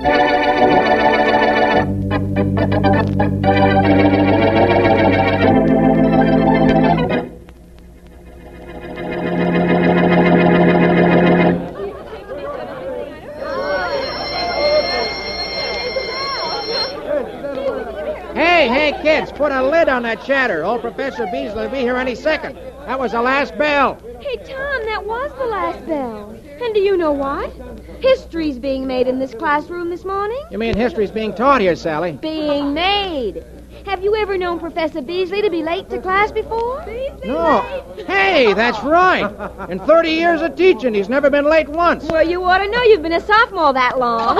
Hey, kids, put a lid on that chatter. Old Professor Beasley will be here any second. That was the last bell. Hey, Tom, that was the last bell. And do you know why? History's being made in this classroom this morning. You mean history's being taught here, Sally? Being made. Have you ever known Professor Beasley to be late to class before? No. Hey, that's right. In 30 years of teaching, he's never been late once. Well, you ought to know you've been a sophomore that long.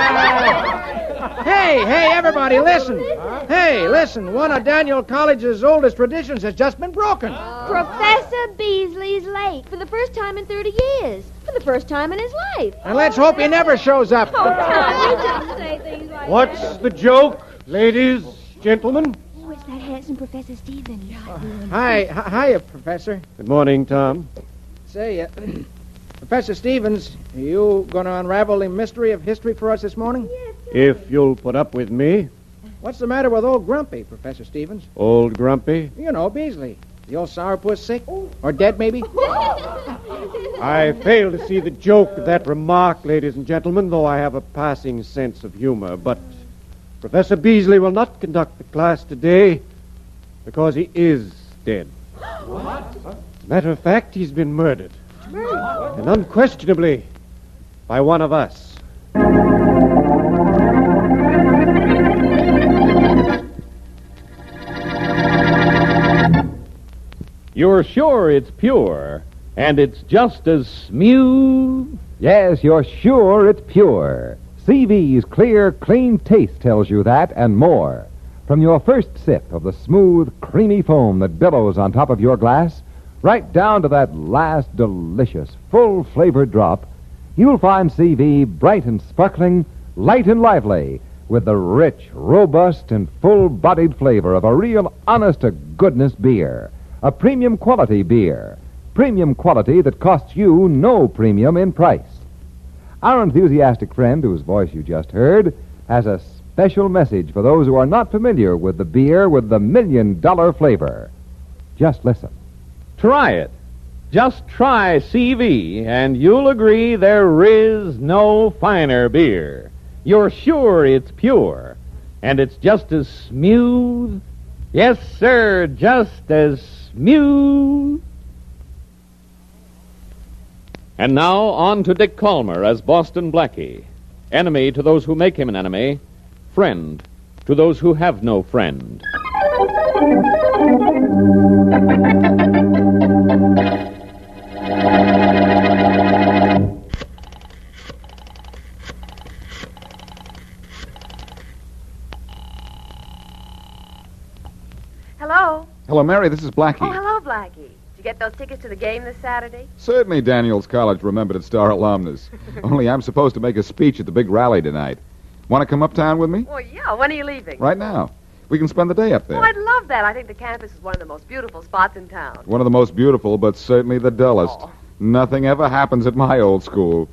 Hey, everybody, listen. Hey, listen. One of Daniel College's oldest traditions has just been broken. Professor Beasley's late for the first time in 30 years. For the first time in his life. And let's hope he never shows up. Oh, Tom, you just say things like What's that. the joke, ladies, gentlemen? Oh, it's that handsome Professor Stevens. Hiya, Professor. Good morning, Tom. Say, Professor Stevens, are you going to unravel the mystery of history for us this morning? If you'll put up with me. What's the matter with old Grumpy, Professor Stevens? Old Grumpy? You know, Beasley. The old sourpuss sick? Or dead, maybe? I fail to see the joke of that remark, ladies and gentlemen, though I have a passing sense of humor. But Professor Beasley will not conduct the class today because he is dead. What? As a matter of fact, he's been murdered. And unquestionably by one of us. You're sure it's pure, and it's just as smooth? Yes, you're sure it's pure. CV's clear, clean taste tells you that and more. From your first sip of the smooth, creamy foam that billows on top of your glass, right down to that last delicious, full-flavored drop, you'll find CV bright and sparkling, light and lively, with the rich, robust, and full-bodied flavor of a real honest-to-goodness beer. A premium quality beer. Premium quality that costs you no premium in price. Our enthusiastic friend, whose voice you just heard, has a special message for those who are not familiar with the beer with the $1 million flavor. Just listen. Try it. Just try CV, and you'll agree there is no finer beer. You're sure it's pure, and it's just as smooth. Yes, sir, just as smooth. And now on to Dick Calmer as Boston Blackie. Enemy to those who make him an enemy. Friend to those who have no friend. Hello? Hello, Mary. This is Blackie. Oh, hello, Blackie. Did you get those tickets to the game this Saturday? Certainly Daniels College remembered its star alumnus. Only I'm supposed to make a speech at the big rally tonight. Want to come uptown with me? Well, yeah. When are you leaving? Right now. We can spend the day up there. Oh, I'd love that. I think the campus is one of the most beautiful spots in town. One of the most beautiful, but certainly the dullest. Oh. Nothing ever happens at my old school.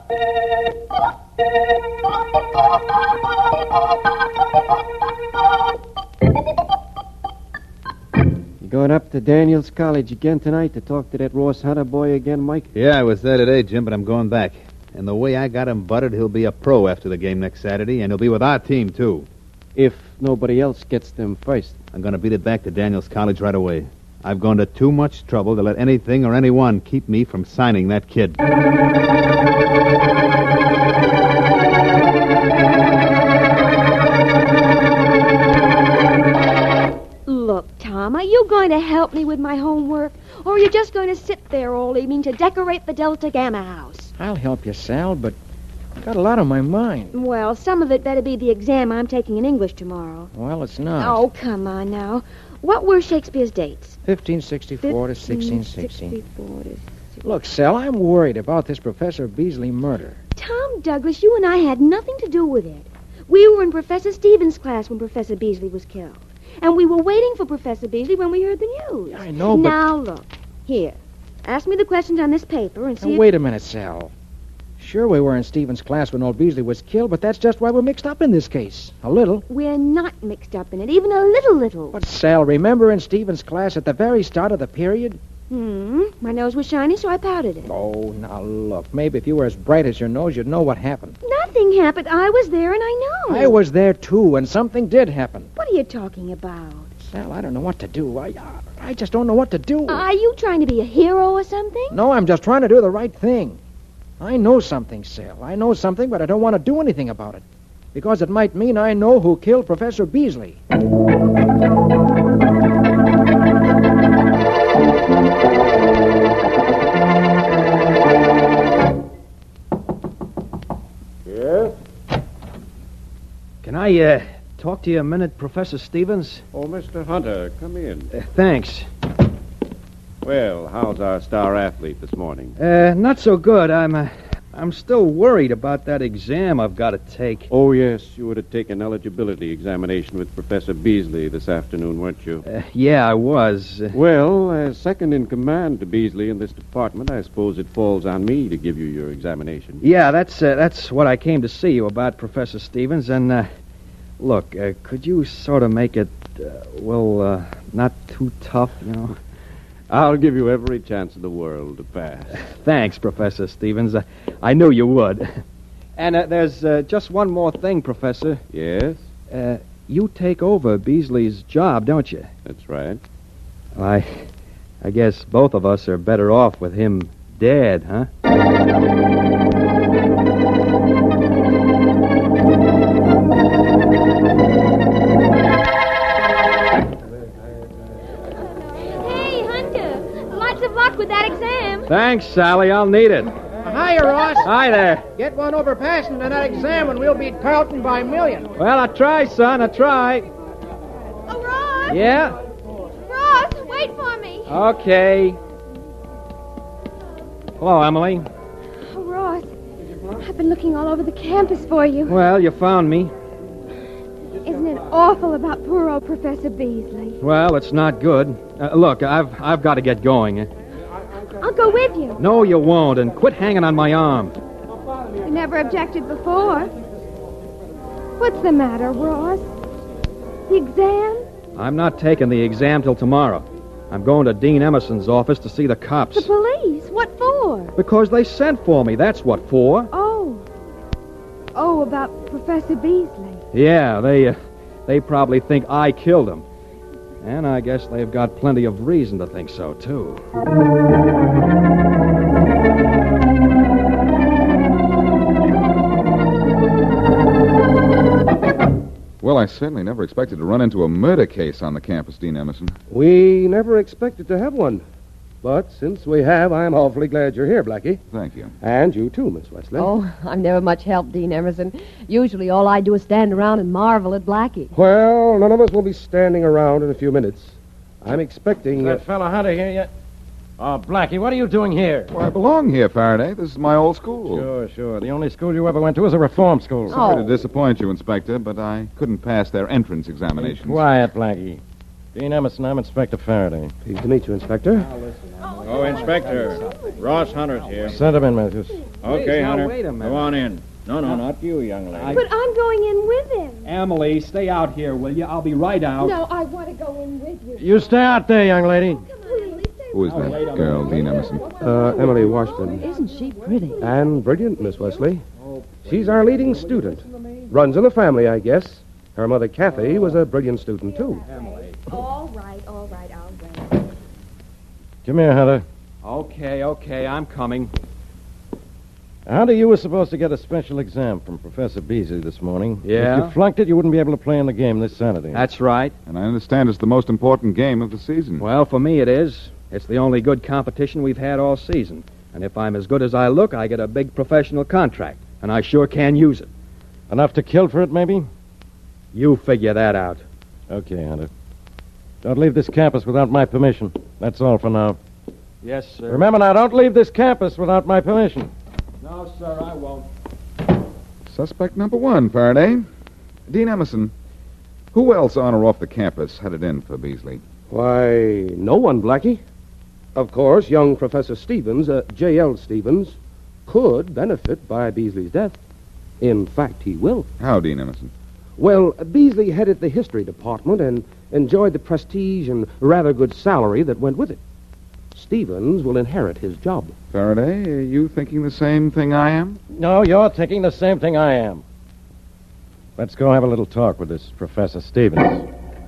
You going up to Daniels College again tonight to talk to that Ross Hunter boy again, Mike? Yeah, I was there today, Jim, but I'm going back. And the way I got him buttered, he'll be a pro after the game next Saturday, and he'll be with our team, too. If nobody else gets them first. I'm going to beat it back to Daniels College right away. I've gone to too much trouble to let anything or anyone keep me from signing that kid. Look, Tom, are you going to help me with my homework? Or are you just going to sit there all evening to decorate the Delta Gamma house? I'll help you, Sal, but I've got a lot on my mind. Well, some of it better be the exam I'm taking in English tomorrow. Well, it's not. Oh, come on now. What were Shakespeare's dates? 1564 to 1616. 1564 to... Look, Sal, I'm worried about this Professor Beasley murder. Tom Douglas, you and I had nothing to do with it. We were in Professor Stevens' class when Professor Beasley was killed. And we were waiting for Professor Beasley when we heard the news. Yeah, I know, but... Now, look. Here. Ask me the questions on this paper and see Now, if... wait a minute, Sal. Sure, we were in Stevens' class when old Beasley was killed, but that's just why we're mixed up in this case. A little. We're not mixed up in it, even a little. But, Sal, remember in Stevens' class at the very start of the period? My nose was shiny, so I powdered it. Oh, now look. Maybe if you were as bright as your nose, you'd know what happened. Nothing happened. I was there, and I know. I was there, too, and something did happen. What are you talking about? Sal, I don't know what to do. I just don't know what to do. Are you trying to be a hero or something? No, I'm just trying to do the right thing. I know something, Sal. I know something, but I don't want to do anything about it. Because it might mean I know who killed Professor Beasley. Yes? Can I talk to you a minute, Professor Stevens? Oh, Mr. Hunter, come in. Thanks. Well, how's our star athlete this morning? Not so good. I'm still worried about that exam I've got to take. Oh, yes, you would have taken eligibility examination with Professor Beasley this afternoon, weren't you? Yeah, I was. Well, as second in command to Beasley in this department, I suppose it falls on me to give you your examination. Yeah, that's what I came to see you about, Professor Stevens. And, look, could you sort of make it, not too tough, you know? I'll give you every chance in the world to pass. Thanks, Professor Stevens. I knew you would. And there's just one more thing, Professor. Yes? You take over Beasley's job, don't you? That's right. Well, I guess both of us are better off with him dead, huh? With that exam. Thanks, Sally. I'll need it. Hiya, Ross. Hi there. Get one over passing in that exam and we'll beat Carlton by a million. Well, I try, son. I try. Oh, Ross. Yeah? Ross, wait for me. Okay. Hello, Emily. Oh, Ross, I've been looking all over the campus for you. Well, you found me. Isn't it awful about poor old Professor Beasley? Well, it's not good. Look, I've got to get going. I'll go with you. No, you won't, and quit hanging on my arm. You never objected before. What's the matter, Ross? The exam? I'm not taking the exam till tomorrow. I'm going to Dean Emerson's office to see the cops. The police? What for? Because they sent for me, that's what for. Oh, about Professor Beasley. Yeah, they probably think I killed him. And I guess they've got plenty of reason to think so, too. Well, I certainly never expected to run into a murder case on the campus, Dean Emerson. We never expected to have one. But since we have, I'm awfully glad you're here, Blackie. Thank you. And you too, Miss Wesley. Oh, I'm never much help, Dean Emerson. Usually all I do is stand around and marvel at Blackie. Well, none of us will be standing around in a few minutes. I'm expecting... Is that fellow Hunter here yet? Oh, Blackie, what are you doing here? Well, I belong here, Faraday. This is my old school. Sure. The only school you ever went to was a reform school. Sorry to disappoint you, Inspector, but I couldn't pass their entrance examinations. Be quiet, Blackie. Dean Emerson, I'm Inspector Faraday. Pleased to meet you, Inspector. Oh, Inspector. Ross Hunter's here. Send him in, Matthews. Okay, Hunter. Wait a minute. Go on in. No, not you, young lady. But I'm going in with him. Emily, stay out here, will you? I'll be right out. No, I want to go in with you. You stay out there, young lady. Who is that girl, Dean Emerson? Emily Washburn. Isn't she pretty? And brilliant, Miss Wesley. She's our leading student. Runs in the family, I guess. Her mother, Kathy, was a brilliant student, too. All right, I'll wait. Come here, Hunter. Okay, I'm coming. Hunter, you were supposed to get a special exam from Professor Beasley this morning. Yeah? If you flunked it, you wouldn't be able to play in the game this Saturday. That's right. And I understand it's the most important game of the season. Well, for me it is. It's the only good competition we've had all season. And if I'm as good as I look, I get a big professional contract. And I sure can use it. Enough to kill for it, maybe? You figure that out. Okay, Hunter. Don't leave this campus without my permission. That's all for now. Yes, sir. Remember now, don't leave this campus without my permission. No, sir, I won't. Suspect number one, Faraday. Dean Emerson, who else on or off the campus had it in for Beasley? Why, no one, Blackie. Of course, young Professor Stevens, J.L. Stevens, could benefit by Beasley's death. In fact, he will. How, Dean Emerson? Well, Beasley headed the history department and enjoyed the prestige and rather good salary that went with it. Stevens will inherit his job. Faraday, are you thinking the same thing I am? No, you're thinking the same thing I am. Let's go have a little talk with this Professor Stevens.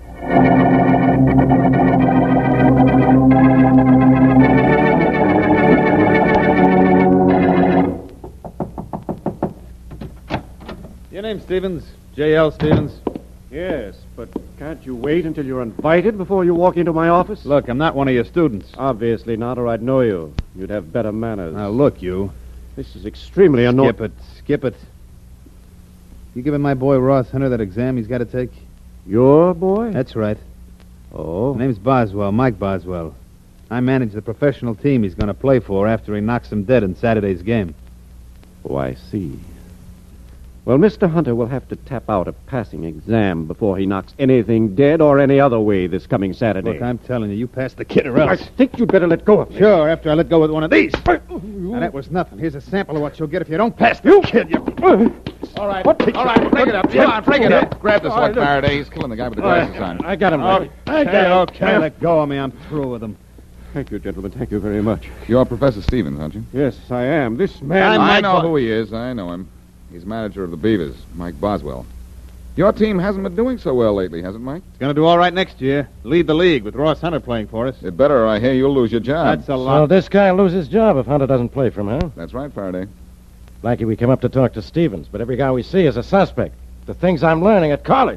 Your name Stevens? J.L. Stevens? Yes, but can't you wait until you're invited before you walk into my office? Look, I'm not one of your students. Obviously not, or I'd know you. You'd have better manners. Now, look, you. This is extremely annoying. Skip it. You giving my boy Ross Hunter that exam he's got to take? Your boy? That's right. Oh. My name's Boswell, Mike Boswell. I manage the professional team he's going to play for after he knocks him dead in Saturday's game. Oh, I see. Well, Mr. Hunter will have to tap out a passing exam before he knocks anything dead or any other way this coming Saturday. Look, I'm telling you, you pass the kid or else. I think you'd better let go of me. Sure, after I let go with one of these. Now, that was nothing. Here's a sample of what you'll get if you don't pass the kid. All right, break it up. Come on, break it up. Grab this one, Faraday. He's killing the guy with the glasses on. I got him. Okay, let go of me. I'm through with him. Thank you, gentlemen. Thank you very much. You're Professor Stevens, aren't you? Yes, I am. This man... I know who he is. I know him. He's manager of the Beavers, Mike Boswell. Your team hasn't been doing so well lately, has it, Mike? It's going to do all right next year. Lead the league with Ross Hunter playing for us. It better, or I hear you'll lose your job. That's a lot. So this guy will lose his job if Hunter doesn't play for him, huh? That's right, Faraday. Blackie, we come up to talk to Stevens, but every guy we see is a suspect. The things I'm learning at college.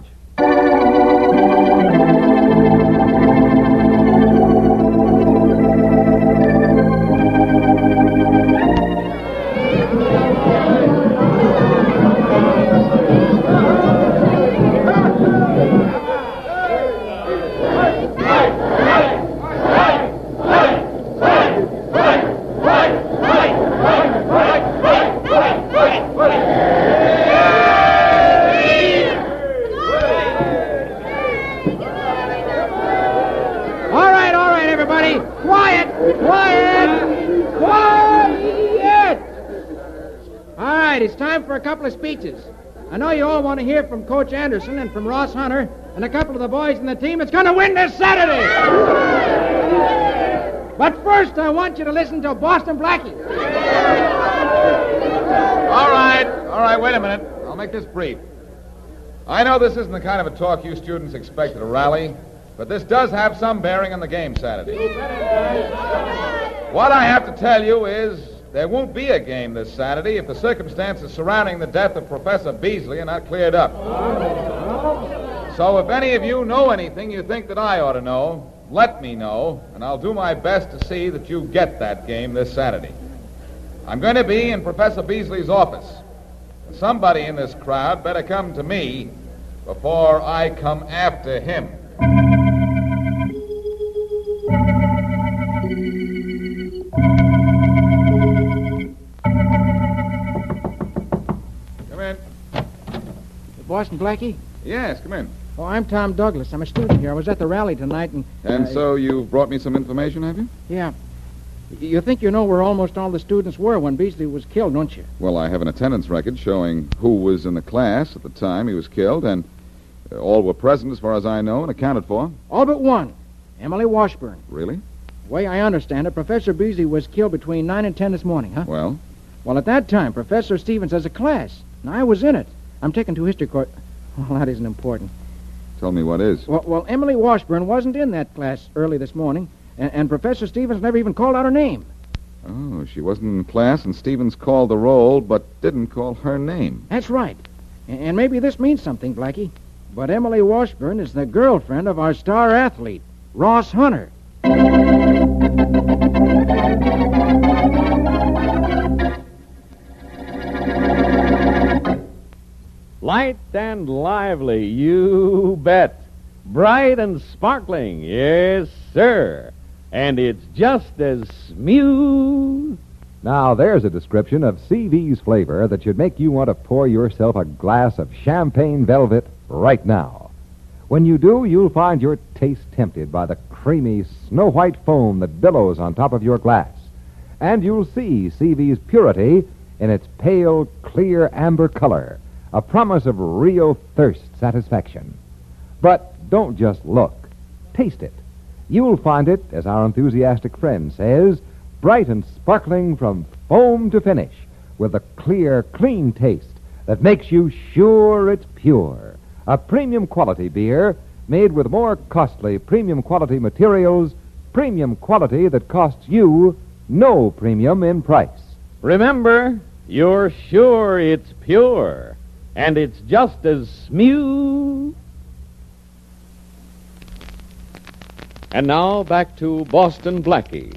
A couple of speeches. I know you all want to hear from Coach Anderson and from Ross Hunter and a couple of the boys in the team that's going to win this Saturday. But first, I want you to listen to Boston Blackie. All right, wait a minute. I'll make this brief. I know this isn't the kind of a talk you students expect at a rally, but this does have some bearing on the game Saturday. What I have to tell you is there won't be a game this Saturday if the circumstances surrounding the death of Professor Beasley are not cleared up. So if any of you know anything you think that I ought to know, let me know, and I'll do my best to see that you get that game this Saturday. I'm going to be in Professor Beasley's office. Somebody in this crowd better come to me before I come after him. Boston Blackie? Yes, come in. Oh, I'm Tom Douglas. I'm a student here. I was at the rally tonight and... So you've brought me some information, have you? Yeah. You think you know where almost all the students were when Beasley was killed, don't you? Well, I have an attendance record showing who was in the class at the time he was killed, and all were present as far as I know and accounted for. All but one. Emily Washburn. Really? The way I understand it, Professor Beasley was killed between 9 and 10 this morning, huh? Well? Well, at that time, Professor Stevens has a class, and I was in it. I'm taking to history court. Well, that isn't important. Tell me what is. Well, Emily Washburn wasn't in that class early this morning, and Professor Stevens never even called out her name. Oh, she wasn't in class, and Stevens called the roll, but didn't call her name. That's right. And maybe this means something, Blackie. But Emily Washburn is the girlfriend of our star athlete, Ross Hunter. Light and lively, you bet. Bright and sparkling, yes, sir. And it's just as smooth. Now, there's a description of CV's flavor that should make you want to pour yourself a glass of champagne velvet right now. When you do, you'll find your taste tempted by the creamy, snow-white foam that billows on top of your glass. And you'll see CV's purity in its pale, clear amber color, a promise of real thirst satisfaction. But don't just look. Taste it. You'll find it, as our enthusiastic friend says, bright and sparkling from foam to finish, with a clear, clean taste that makes you sure it's pure. A premium quality beer made with more costly premium quality materials, premium quality that costs you no premium in price. Remember, you're sure it's pure, and it's just as smooth. And now back to Boston Blackie.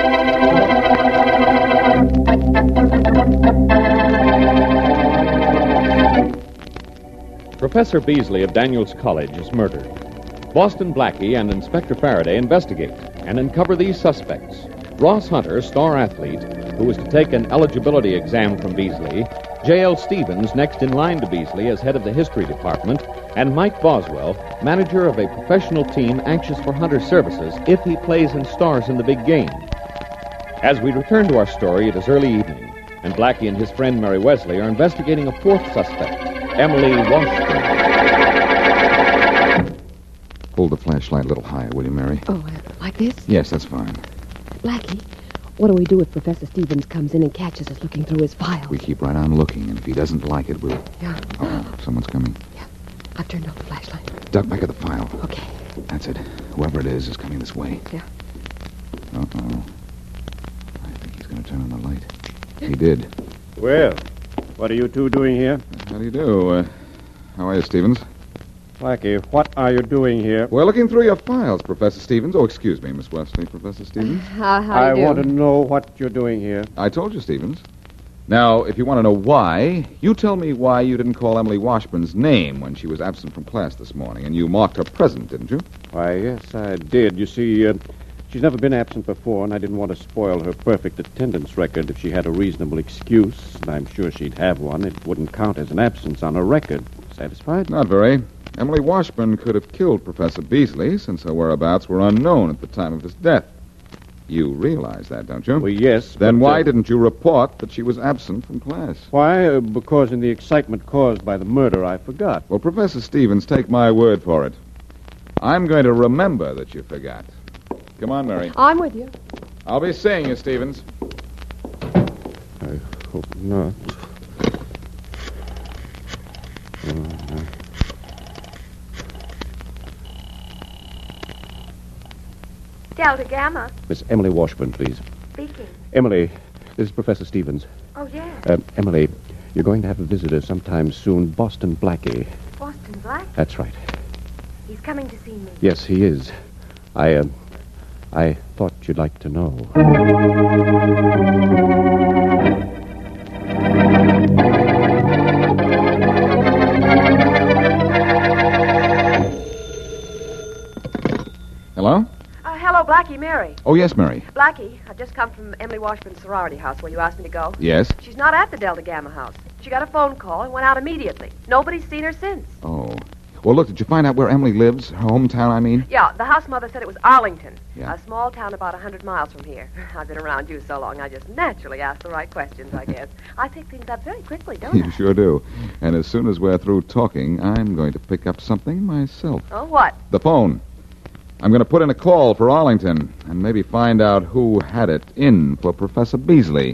Professor Beasley of Daniels College is murdered. Boston Blackie and Inspector Faraday investigate and uncover these suspects. Ross Hunter, star athlete, who was to take an eligibility exam from Beasley, J.L. Stevens, next in line to Beasley as head of the history department, and Mike Boswell, manager of a professional team anxious for Hunter's services if he plays and stars in the big game. As we return to our story, it is early evening, and Blackie and his friend Mary Wesley are investigating a fourth suspect, Emily Washburn. Hold the flashlight a little higher, will you, Mary? Oh, like this? Yes, that's fine. Blackie, what do we do if Professor Stevens comes in and catches us looking through his files? We keep right on looking, and if he doesn't like it, we'll... Yeah. Oh, someone's coming. Yeah. I've turned off the flashlight. Duck back of the file. Okay. That's it. Whoever it is coming this way. Yeah. Uh-oh. I think he's going to turn on the light. He did. Well, what are you two doing here? How do you do? How are you, Stevens? Blackie, what are you doing here? We're looking through your files, Professor Stevens. Oh, excuse me, Miss Wesley, Professor Stevens. How I do you want to know what you're doing here. I told you, Stevens. Now, if you want to know why, you tell me why you didn't call Emily Washburn's name when she was absent from class this morning, and you marked her present, didn't you? Why, yes, I did. You see, she's never been absent before, and I didn't want to spoil her perfect attendance record if she had a reasonable excuse, and I'm sure she'd have one. It wouldn't count as an absence on her record. Satisfied? Not very. Emily Washburn could have killed Professor Beasley, since her whereabouts were unknown at the time of his death. You realize that, don't you? Well, yes. Then why didn't you report that she was absent from class? Why? Because in the excitement caused by the murder, I forgot. Well, Professor Stevens, take my word for it. I'm going to remember that you forgot. Come on, Mary. I'm with you. I'll be seeing you, Stevens. I hope not. No. Delta Gamma. Miss Emily Washburn, please. Speaking. Emily, this is Professor Stevens. Oh, yes. Emily, you're going to have a visitor sometime soon, Boston Blackie. Boston Blackie? That's right. He's coming to see me. Yes, he is. I thought you'd like to know. Hello? Hello, Blackie, Mary. Oh, yes, Mary. Blackie, I've just come from Emily Washburn's sorority house where you asked me to go. Yes? She's not at the Delta Gamma house. She got a phone call and went out immediately. Nobody's seen her since. Oh. Well, look, did you find out where Emily lives? Her hometown, I mean? Yeah, the house mother said it was Arlington. Yeah. A small town about 100 miles from here. I've been around you so long, I just naturally ask the right questions, I guess. I pick things up very quickly, don't I? You sure do. And as soon as we're through talking, I'm going to pick up something myself. Oh, what? The phone. I'm going to put in a call for Arlington and maybe find out who had it in for Professor Beasley.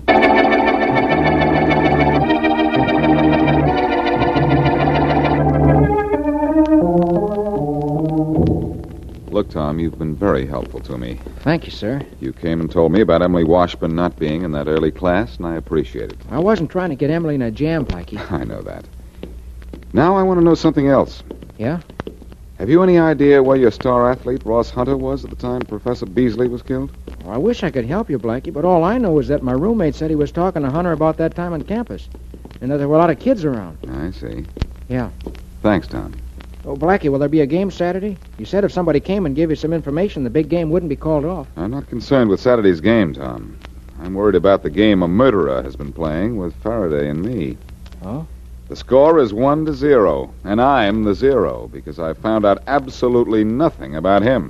Look, Tom, you've been very helpful to me. Thank you, sir. You came and told me about Emily Washburn not being in that early class, and I appreciate it. I wasn't trying to get Emily in a jam, Blackie. I know that. Now I want to know something else. Yeah? Have you any idea where your star athlete, Ross Hunter, was at the time Professor Beasley was killed? Well, I wish I could help you, Blackie, but all I know is that my roommate said he was talking to Hunter about that time on campus, and that there were a lot of kids around. I see. Yeah. Thanks, Tom. Oh, Blackie, will there be a game Saturday? You said if somebody came and gave you some information, the big game wouldn't be called off. I'm not concerned with Saturday's game, Tom. I'm worried about the game a murderer has been playing with Faraday and me. Oh? The score is 1-0, and I'm the 0 because I found out absolutely nothing about him.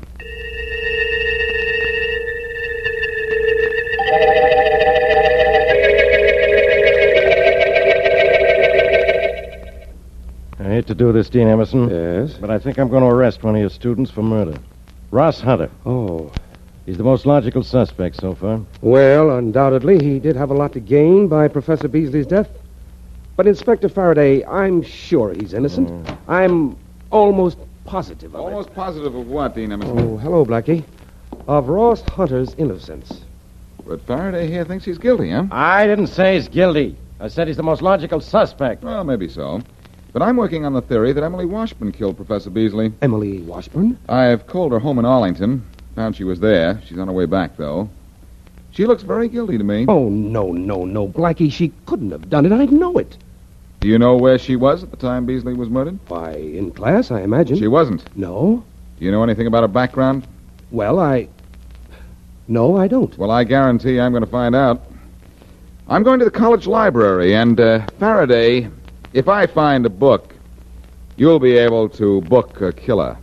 hate to do this, Dean Emerson. Yes? But I think I'm going to arrest one of your students for murder. Ross Hunter. Oh. He's the most logical suspect so far. Well, undoubtedly, he did have a lot to gain by Professor Beasley's death. But, Inspector Faraday, I'm sure he's innocent. I'm almost positive of it. Almost positive of what, Dean Emerson? Oh, hello, Blackie. Of Ross Hunter's innocence. But Faraday here thinks he's guilty, huh? I didn't say he's guilty. I said he's the most logical suspect. Well, maybe so. But I'm working on the theory that Emily Washburn killed Professor Beasley. Emily Washburn? I've called her home in Arlington. Found she was there. She's on her way back, though. She looks very guilty to me. Oh, no, Blackie. She couldn't have done it. I know it. Do you know where she was at the time Beasley was murdered? Why, in class, I imagine. She wasn't. No? Do you know anything about her background? Well, No, I don't. Well, I guarantee I'm going to find out. I'm going to the college library, and, Faraday, if I find a book, you'll be able to book a killer.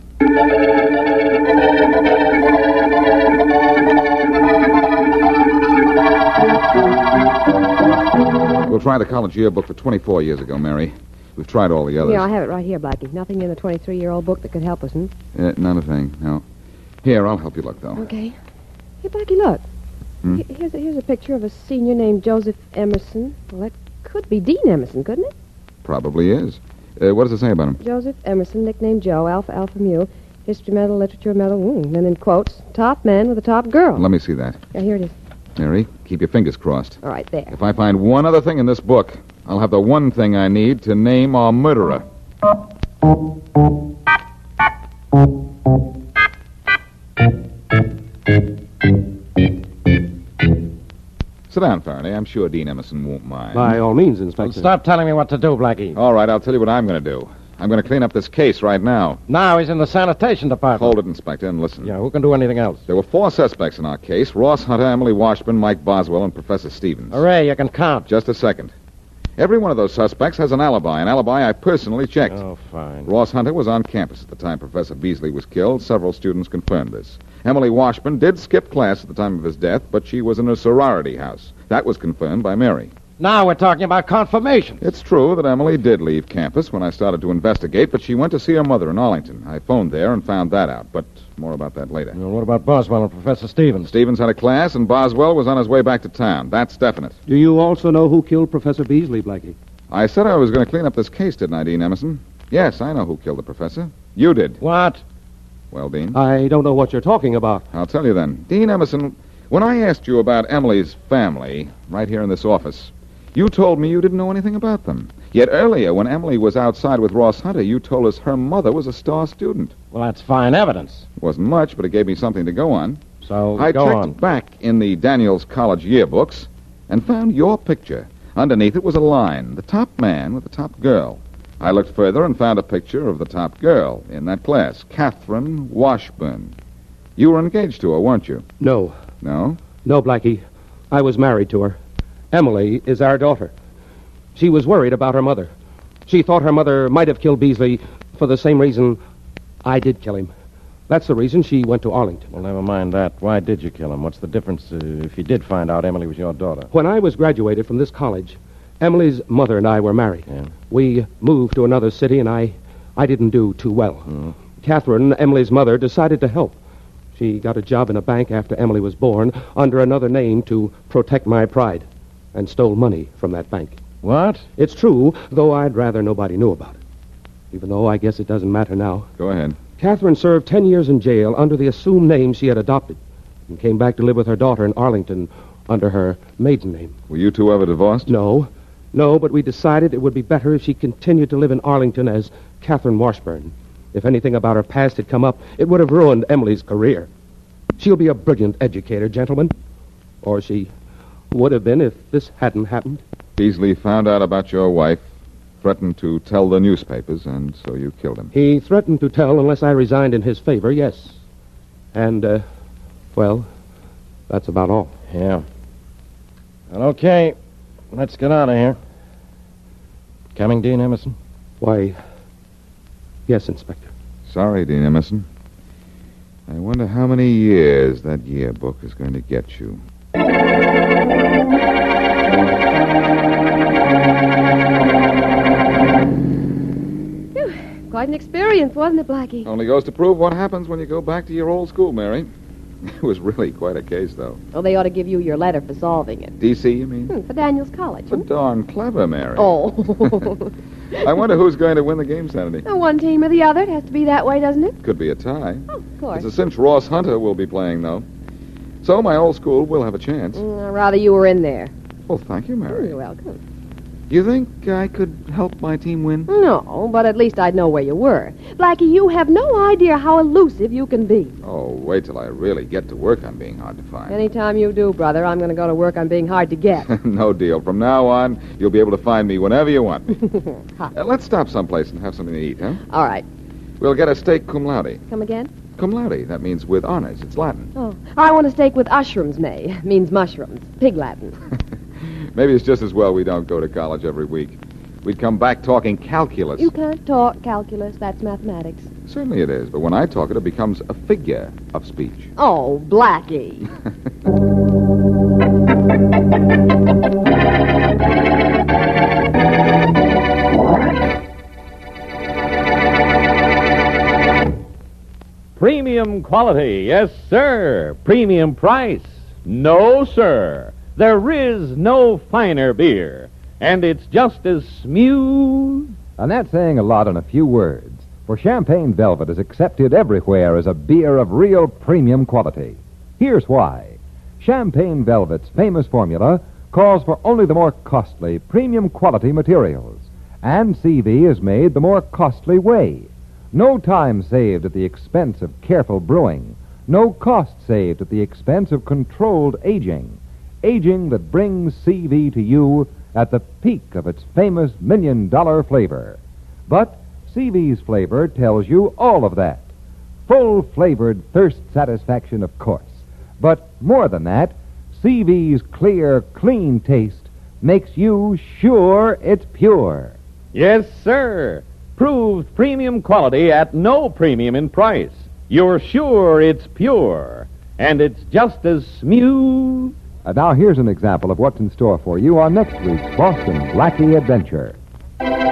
We'll try the college yearbook for 24 years ago, Mary. We've tried all the others. Yeah, I have it right here, Blackie. Nothing in the 23-year-old book that could help us, Not a thing, no. Here, I'll help you look, though. Okay. Hey, Blackie, look. Hmm? Here's a picture of a senior named Joseph Emerson. Well, that could be Dean Emerson, couldn't it? Probably is. What does it say about him? Joseph Emerson, nicknamed Joe, Alpha Alpha Mu, history medal, literature medal, then in quotes, top man with a top girl. Let me see that. Yeah, here it is. Mary, keep your fingers crossed. All right, there. If I find one other thing in this book, I'll have the one thing I need to name our murderer. Sit down, Faraday. I'm sure Dean Emerson won't mind. By all means, Inspector. Stop telling me what to do, Blackie. All right, I'll tell you what I'm going to do. I'm going to clean up this case right now. Now he's in the sanitation department. Hold it, Inspector, and listen. Yeah, who can do anything else? There were 4 suspects in our case. Ross Hunter, Emily Washburn, Mike Boswell, and Professor Stevens. Hooray, you can count. Just a second. Every one of those suspects has an alibi I personally checked. Oh, fine. Ross Hunter was on campus at the time Professor Beasley was killed. Several students confirmed this. Emily Washburn did skip class at the time of his death, but she was in a sorority house. That was confirmed by Mary. Now we're talking about confirmation. It's true that Emily did leave campus when I started to investigate, but she went to see her mother in Arlington. I phoned there and found that out, but more about that later. Well, what about Boswell and Professor Stevens? Stevens had a class, and Boswell was on his way back to town. That's definite. Do you also know who killed Professor Beasley, Blackie? I said I was going to clean up this case, didn't I, Dean Emerson? Yes, I know who killed the professor. You did. What? Well, Dean? I don't know what you're talking about. I'll tell you then. Dean Emerson, when I asked you about Emily's family, right here in this office, you told me you didn't know anything about them. Yet earlier, when Emily was outside with Ross Hunter, you told us her mother was a star student. Well, that's fine evidence. It wasn't much, but it gave me something to go on. So, I go checked on. back in the Daniels College yearbooks and found your picture. Underneath it was a line, the top man with the top girl. I looked further and found a picture of the top girl in that class, Catherine Washburn. You were engaged to her, weren't you? No. No? No, Blackie. I was married to her. Emily is our daughter. She was worried about her mother. She thought her mother might have killed Beasley for the same reason I did kill him. That's the reason she went to Arlington. Well, never mind that. Why did you kill him? What's the difference if you did find out Emily was your daughter? When I was graduated from this college, Emily's mother and I were married. Yeah. We moved to another city, and I didn't do too well. Mm. Catherine, Emily's mother, decided to help. She got a job in a bank after Emily was born under another name to protect my pride and stole money from that bank. What? It's true, though I'd rather nobody knew about it. Even though I guess it doesn't matter now. Go ahead. Catherine served 10 years in jail under the assumed name she had adopted and came back to live with her daughter in Arlington under her maiden name. Were you two ever divorced? No, but we decided it would be better if she continued to live in Arlington as Catherine Washburn. If anything about her past had come up, it would have ruined Emily's career. She'll be a brilliant educator, gentlemen. Or she would have been if this hadn't happened. Beasley found out about your wife, threatened to tell the newspapers, and so you killed him. He threatened to tell unless I resigned in his favor, yes. And, well, that's about all. Yeah. Well, okay. Let's get out of here. Coming, Dean Emerson? Why, yes, Inspector. Sorry, Dean Emerson. I wonder how many years that yearbook is going to get you. Quite an experience, wasn't it, Blackie? Only goes to prove what happens when you go back to your old school, Mary. It was really quite a case, though. Well, they ought to give you your letter for solving it. D.C., you mean? For Daniels College. But darn clever, Mary. Oh. I wonder who's going to win the game Saturday. One team or the other. It has to be that way, doesn't it? Could be a tie. Oh, of course. It's a cinch Ross Hunter will be playing, though. So my old school will have a chance. Rather you were in there. Well, thank you, Mary. You're welcome. You think I could help my team win? No, but at least I'd know where you were. Blackie, you have no idea how elusive you can be. Oh, wait till I really get to work on being hard to find. Anytime you do, brother, I'm going to go to work on being hard to get. No deal. From now on, you'll be able to find me whenever you want. Let's stop someplace and have something to eat, huh? All right. We'll get a steak cum laude. Come again? Cum laude. That means with honors. It's Latin. Oh, I want a steak with ushrooms, May. Means mushrooms. Pig Latin. Maybe it's just as well we don't go to college every week. We'd come back talking calculus. You can't talk calculus. That's mathematics. Certainly it is, but when I talk it becomes a figure of speech. Oh, Blackie. Premium quality, yes, sir. Premium price, no, sir. There is no finer beer, and it's just as smooth. And that's saying a lot in a few words, for Champagne Velvet is accepted everywhere as a beer of real premium quality. Here's why. Champagne Velvet's famous formula calls for only the more costly, premium quality materials, and CV is made the more costly way. No time saved at the expense of careful brewing, no cost saved at the expense of controlled aging. Aging that brings CV to you at the peak of its famous $1 million flavor. But CV's flavor tells you all of that. Full-flavored thirst satisfaction, of course. But more than that, CV's clear, clean taste makes you sure it's pure. Yes, sir. Proved premium quality at no premium in price. You're sure it's pure, and it's just as smooth. Now here's an example of what's in store for you on next week's Boston Blackie Adventure.